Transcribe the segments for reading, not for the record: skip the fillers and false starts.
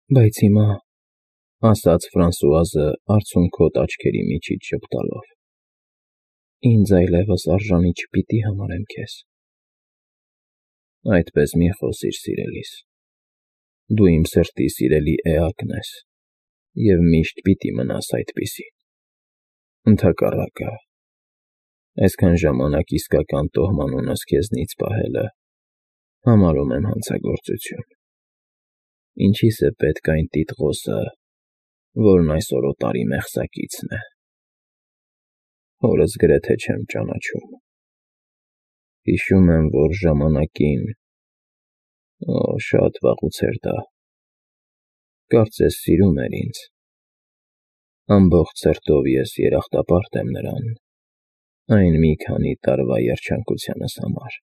Բայց հիմա, ասաց Ֆրանսուազը արցունքոտ աչքերի միջից ժպտալով, ինձ այլևս արժանի չպիտի համարեմ քեզ։ Այդպես մի խոսիր, սիրելիս, դու իմ սրտի սիրելի էակն ես և միշտ պիտի մնաս այդպիսին։ Ընդհակառակը, այսքան ժամանակ իսկական տոհմանունս քեզնից պահելը համարում եմ հանցագործություն։ Ինչի՞ս է պետք այն տիտղոսը, որն այսօր օտարի մեղսակիցն է։ Հորս գրեթե չեմ ճանաչում։ Հիշում եմ, որ ժամանակին, շատ վաղուց էր դա, կարծես սիրում էր ինձ։ Ամբողջ սրտով ես երախտապարտ եմ նրան, այն մի քանի տարվա երջանկությանս համար։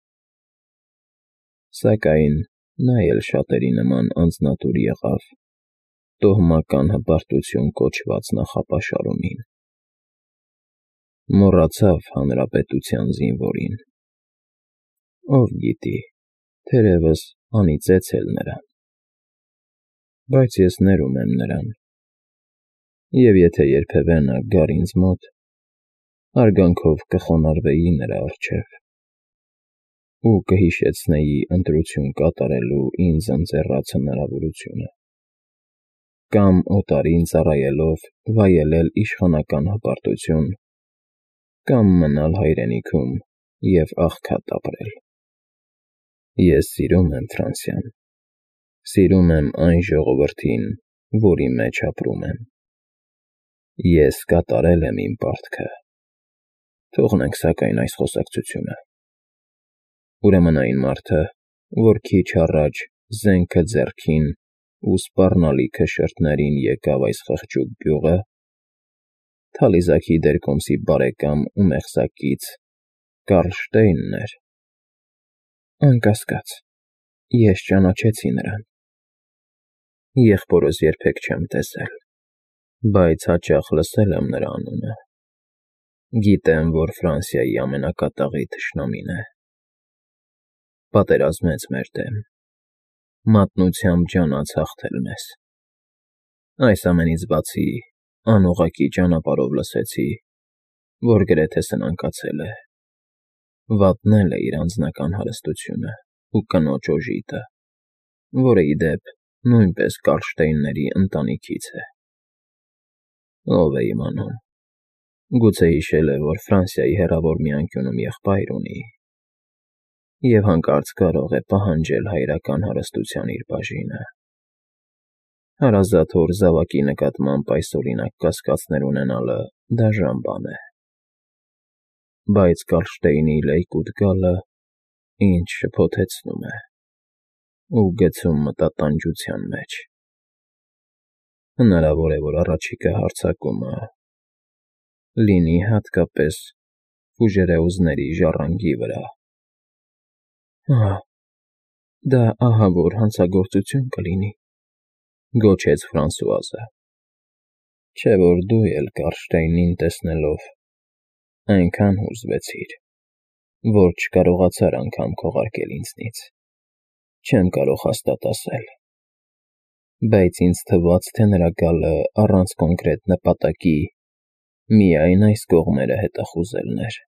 Սակայն նա էլ շատերի նման անձնատուր եղավ տոհմական հպարտություն կոչված նախապաշարումին։ Մոռացավ հանրապետության զինվորին։ Ով գիտի, թերևս անիծեց էլ նրան։ Բայց ես ներում եմ նրան, և եթե երբևէ նա գար ինձ մոտ, հարգանքով կխոնարհվեի նրա առջև ու կհիշեցնեի ընտրություն կատարելու ինձ ընձեռած հնարավորությունը, կամ օտարին ծառայելով վայելել իշխանական հպարտություն, կամ մնալ հայրենիքում և աղքատ ապրել։ Ես սիրում եմ Ֆրանսիան, սիրում եմ այն ժողովրդին, որի մեջ ապրում եմ։ Ես կատարել եմ իմ պարտքը։ Թողնենք, սակայն, այս խոսակցությունը։ Ուրեմն այն մարդը, որ քիչ առաջ զենքը ձեռքին ու սպառնալիքը շրթներին եկավ այս խղճուկ գյուղը, Թալիզաքի դերկոմսի բարեկամ ու մեղսակից Կարլշտեյնն էր։ Անկասկած, ես ճանաչեցի նրան։ Եղբորս երբեք չեմ տեսել, բայց հաճախ լսել եմ նրա անունը։ Գիտեմ, որ Ֆրանսիայի ամենակատաղի թշնամին է։ Պատերազմեց մեր դեմ, մատնությամբ ջանաց հաղթել մեզ։ Այս ամենից բացի, անուղղակի ճանապարհով լսեցի, որ գրեթե սնանկացել է, վատնել է իր անձնական հարստությունը ու կնոջ օժիտը, որը, ի դեպ, նույնպես Կարլշտեյնների ընտանիքից է։ Ով է իմանում, գուցե հիշել է, որ Ֆրանսիայի հեռավոր մի անկյունում եղբայր ունի և հանկարծ կարող է պահանջել հայրական հարստության իր բաժինը։ Հարազատ հոր զավակի նկատմամբ այսօրինակ կասկածներ ունենալը դաժան բան է։ Բայց Կարլշտեյնի լեյկուտ գալը ինձ շփոթեցնում է ու գցում մտատանջության մեջ։ Հնարավոր է, որ առաջիկա հարձակումը լինի հատկապես ֆուժերեուզների ժառանգի վրա։ Դա ահավոր հանցագործություն կլինի, գոչեց Ֆրանսուազը։ Չէ՞ որ դու էլ Կարլշտեյնին տեսնելով այնքան հուզվեցիր, որ չկարողացար անգամ քողարկել ինձնից։ Չեմ կարող հաստատ ասել, բայց ինձ թվաց, թե նրա գալը առանց կոնկրետ նպատակի միայն այս կողմերը հետախուզելն էր։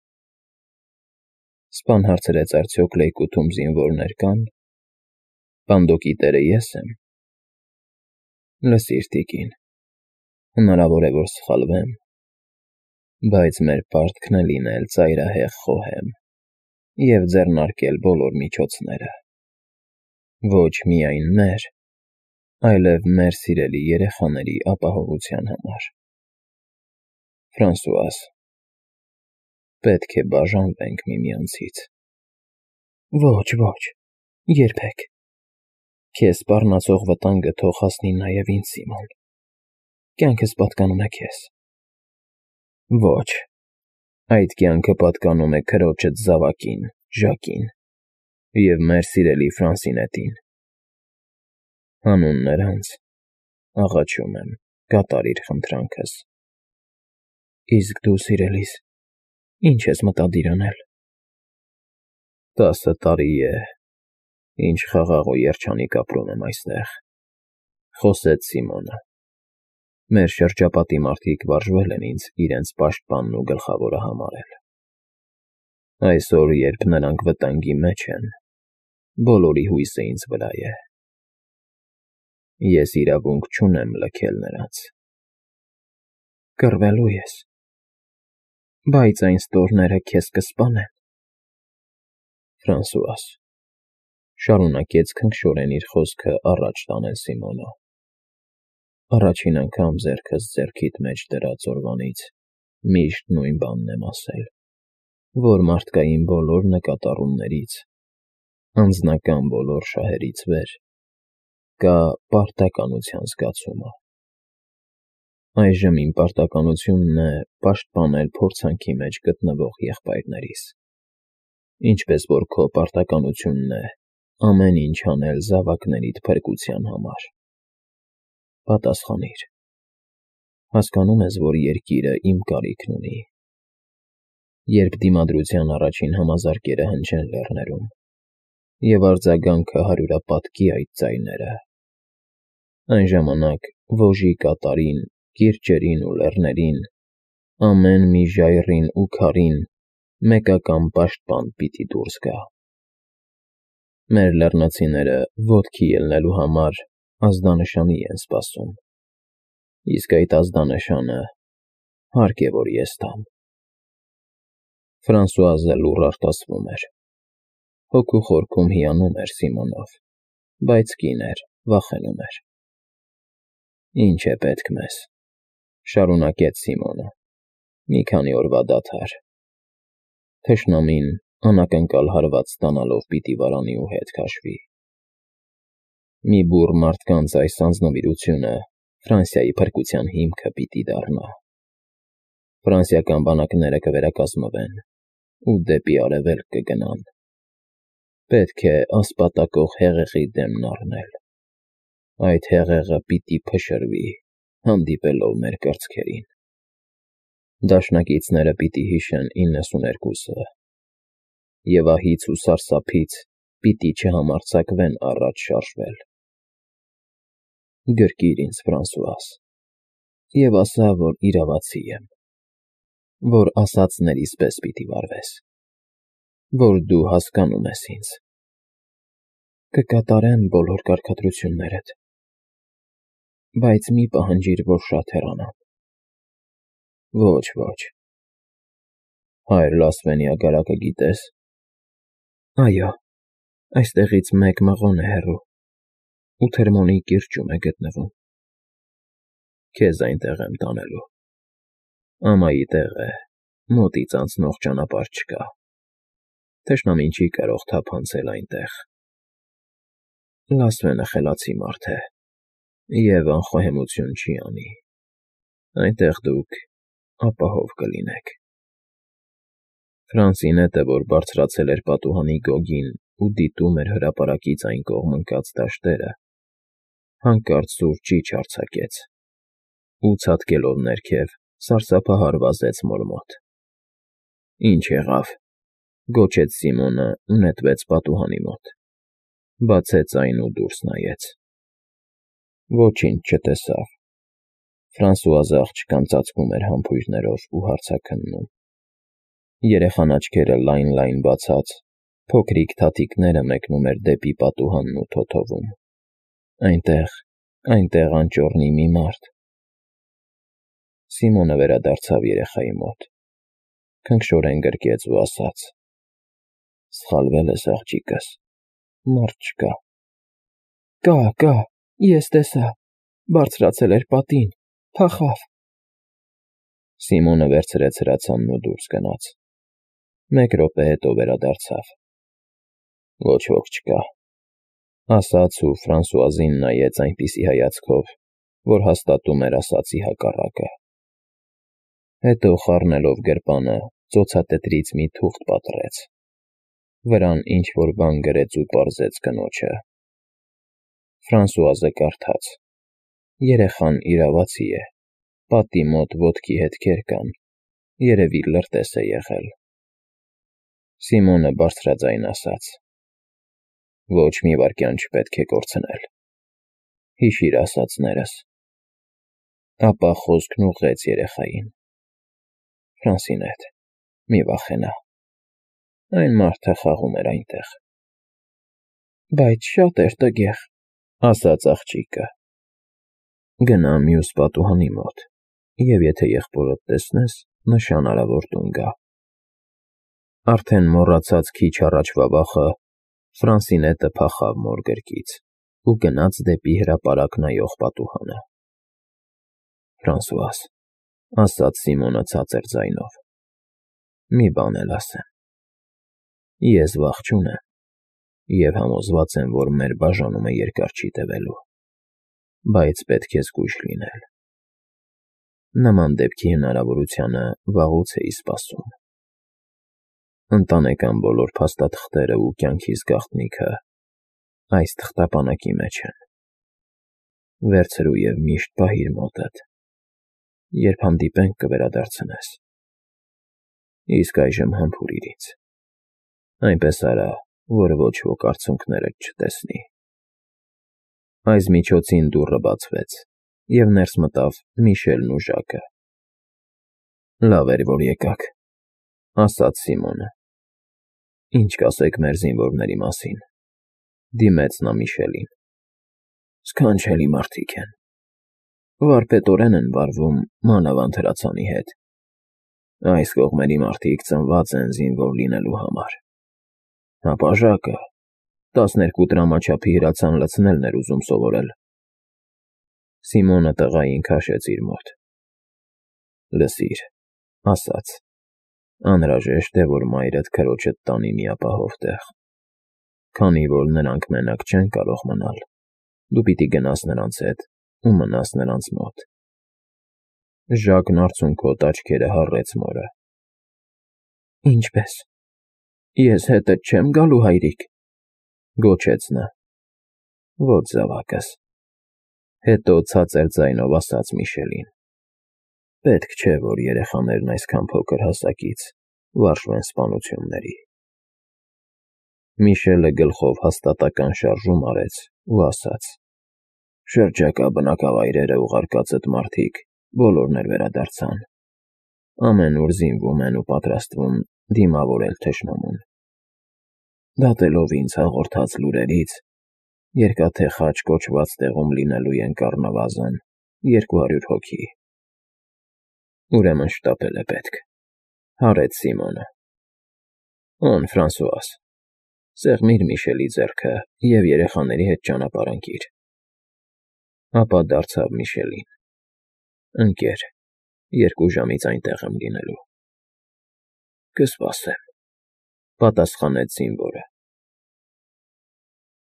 Սպան հարցրեց արդյոք լեյկուտում զինվորներ կան։ Բանդոկի տերը ես եմ։ Լսիր, տիկին, հնարավոր է, որ սխալվեմ, բայց մեր պարտքն է լինել ծայրահեղ խոհեմ և ձեռնարկել բոլոր միջոցները։ Ոչ միայն մեր, այլև մեր սիրելի երեխաների ապահովության համար։ Ֆրանսուազ, պետք է բաժանվենք միմյանցից։ Ոչ, երբեք։ Քեզ սպառնացող վտանգը թող հասնի նաև ինձ, Սիմոն։ Կյանքս պատկանում է քեզ։ Ոչ, այդ կյանքը պատկանում է քրոջդ զավակին, Ժակին, և մեր սիրելի Ֆրանսինետին։ Հանուն նրանց, աղաչում եմ, կատարիր խնդրանքս։ Իսկ դու, սիրելիս, ի՞նչ ես մտադիր անել։ 10 տարի է, ինչ խաղաղ ու երջանիկ ապրում եմ այստեղ, Խոսեց Սիմոնը։ Մեր շրջապատի մարդիկ վարժվել են ինձ իրենց պաշտպանն ու գլխավորը համարել։ Այսօր, երբ նրանք վտանգի մեջ են, բոլորի հույսը ինձ վրա է։ Ես իրավունք չունեմ լքել նրանց։ Կռվելու ես, բայց այն ստորները քեզ կսպանեն։ Ֆրանսուաս, շարունակեց քնքշորեն իր խոսքը առաջ տանել Սիմոնը։ Առաջին անգամ ձեռքս ձեռքիդ մեջ դրած օրվանից միշտ նույն բանն եմ ասել, որ մարդկային բոլոր նկատառումներից, անձնական բոլոր շահերից վեր կա պարտականության զգացումը։ Այժմ իմ պարտականությունն է պաշտպանել փորձանքի մեջ գտնվող եղբայրներիս, ինչպես որ քո պարտականությունն է ամեն ինչ անել զավակներիդ փրկության համար։ Պատասխանիր։ Հասկանում ես, որ երկիրը իմ կարիքն ունի։ Երբ դիմադրության առաջին համազարկերը հնչեն լեռներում, և արձագանքը հարյուրապատկի այդ ձայները, այն ժամանակ ոժի կատարին, կիրճերին ու լեռներին, ամեն մի ժայռին ու քարին մեկական պաշտպան պիտի դուրս գա։ Մեր լեռնացիները ոտքի ելնելու համար ազդանշանի են սպասում, իսկ այդ ազդանշանը հարկ է, որ ես տամ։ Ֆրանսուազը լուռ արտասվում էր։ Հոգու խորքում հիանում էր Սիմոնով, բայց կին էր, վախենում էր։ Ինչ է պետք մեզ, շարունակեց Սիմոնը, մի քանի օրվա դադար։ Թշնամին անակնկալ հարված ստանալով պիտի վարանի ու հետ քաշվի։ Մի բուռ մարդկանց այս անձնվիրությունը Ֆրանսիայի փրկության հիմքը պիտի դառնա։ Ֆրանսիական բանակները կվերակազմվեն ու դեպի արևելք կգնան։ Պետք է ասպատակող հեղեղի դեմն առնել։ Այդ հեղեղը պիտի փշրվի, հանդիպելով մեր կրծքերին։ Դաշնակիցները պիտի հիշեն 92-ը, և ահից ու սարսափից պիտի չհամարձակվեն առաջ շարժվել։ Գրկիր ինձ, Ֆրանսուաս, և ասա, որ իրավացի եմ, որ ասածներիս պես պիտի վարվես, որ դու հասկանում ես ինձ։ Կկատարեմ բոլոր կարգադրություններդ, բայց մի պահանջիր, որ շատ հեռանամ։ Ոչ, ոչ։ Հայր Լասվենի ագարակը գիտես։ Այո, այստեղից 1 մղոն է հեռու, ու Թերմոնի կիրճում է գտնվում։ Քեզ այնտեղ եմ տանելու։ Ամայի տեղ է, մոտից անցնող ճանապարհ չկա։ Թշնամին չի կարող թափանցել այնտեղ։ Լասվենը խելացի մարդ է, և անխոհեմություն չի անի։ Այնտեղ դուք ապահով կլինեք։ Ֆրանսինետը, որ բարձրացել էր պատուհանի գոգին ու դիտում էր հրապարակից այն կողմ ընկած դաշտերը, հանկարծ սուր ճիչ արձակեց ու, ցատկելով ներքև, սարսափահար վազեց մոր մոտ։ Ինչ եղավ, գոչեց Սիմոնը ու նետվեց պատուհանի մոտ, բացեց այն ու դուրս նայեց։ Ոչինչ չտեսավ։ Ֆրանսուազը աղջկան ծածկում էր համբույրներով ու հարցաքննում։ Երեխան աչքերը լայն բացած, փոքրիկ թաթիկները մեկնում էր դեպի պատուհանն ու թոթովում։ Այնտեղ անճոռնի մի մարդ։ Սիմոնը վերադարձավ երեխայի մոտ, քնքշորեն գրկեց ու ասաց. Սխալվել ես, աղջիկս, մարդ չկա։ Կա, ես տեսա, բարձրացել էր պատին, փախավ։ Սիմոնը վերցրեց հրացանն ու դուրս գնաց։ 1 րոպե հետո վերադարձավ։ Ոչ ոք չկա, ասաց ու Ֆրանսուազին նայեց այնպիսի հայացքով, որ հաստատում էր ասածի հակառակը։ Հետո խառնելով գրպանը, ծոցատետրից մի թուղթ պատռեց։ Վրան ինչ-որ բան գրեց ու պարզեց կնոջը։ Ֆրանսուազը կարդաց. երեխան իրավացի է, պատի մոտ ոտքի հետքեր կան, երևի լրտես է եղել։ Սիմոնը բարձրաձայն ասաց. Ոչ մի վայրկյան չպետք է կորցնել։ Հիշիր ասածներս։ Ապա խոսքն ուղղեց երեխային. Ֆրանսին հետ, մի վախենա։ Այն մարդը խաղում էր այնտեղ։ Բայց շատ էր տգեղ, ասաց աղջիկը։ Գնա մյուս պատուհանի մոտ, և եթե եղբորդ տեսնես, նշանարա, որ տուն գա։ Արդեն մոռացած քիչ առաջվա վախը, Ֆրանսինետը փախավ մոր գրկից ու գնաց դեպի հրապարակ նայող պատուհանը։ Ֆրանսուաս, ասաց Սիմոնը ցածր ձայնով, մի բան էլ ասեմ։ Ես վախ չունեմ և համոզված եմ, որ մեր բաժանումը երկար չի տևելու, բայց պետք է զգույշ լինել։ Նման դեպքի հնարավորությանը վաղուց էի սպասում։ Ընտանեկան բոլոր փաստաթղթերը ու կյանքիս գաղտնիքը այս թղթապանակի մեջ են։ Վերցրու և միշտ պահիր մոտդ, երբ հանդիպենք կվերադարձնես։ Իսկ այժմ համբուրիր ինձ, այնպես արա, որ ոչ ոք արցունքներդ չտեսնի։ Այս միջոցին դուռը բացվեց, և ներս մտավ Միշելն ու Ժակը։ Լավ էր, որ եկաք, ասաց Սիմոնը։ Ինչ կասեք մեր զինվորների մասին, դիմեց նա Միշելին։ Սքանչելի մարդիկ են, վարպետորեն են վարվում մանավանդ հրացանի հետ։ Այս կողմերի մարդիկ ծնված են զինվոր լինելու համար։ Հապա Ժակը 12 տրամաչափի հրացան լցնելն էր ուզում սովորել։ Սիմոնը տղային քաշեց իր մոտ։ Լսիր, ասաց, անհրաժեշտ է, որ մայրդ քրոջդ տանի մի ապահով տեղ։ Քանի որ նրանք մենակ չեն կարող մնալ, դու պիտի գնաս նրանց հետ ու մնաս նրանց մոտ։ Ժակն արցունքոտ աչքերը հառեց մորը։ Ինչպե՞ս։ Ես հետդ չեմ գալու, հայրիկ, գոչեց նա։ Ոչ զավակս, հետո ցածր ձայնով ասաց Միշելին. Պետք չէ, որ երեխաներն այսքան փոքր հասակից վարժվեն սպանությունների։ Միշելը գլխով հաստատական շարժում արեց ու ասաց. Շրջակա բնակավայրերը ուղարկածդ մարդիկ բոլորն էլ վերադարձան։ Ամենուր զինվում են ու պատրաստվում դիմավորել թշնամուն։ Դատելով ինձ հաղորդած լուրերից, Երկաթե խաչ կոչված տեղում լինելու են առնվազն 200 հոգի։ Ուրեմն շտապել է պետք, հարեց Սիմոնը։ Օն Ֆրանսուաս, սեղմիր Միշելի ձեռքը և երեխաների հետ ճանապարհ ընկիր։ Ապա դարձավ Միշելին. Ընկեր, 2 ժամից այնտեղ եմ լինելու։ Կսպասեմ, պատասխանեց զինվորը։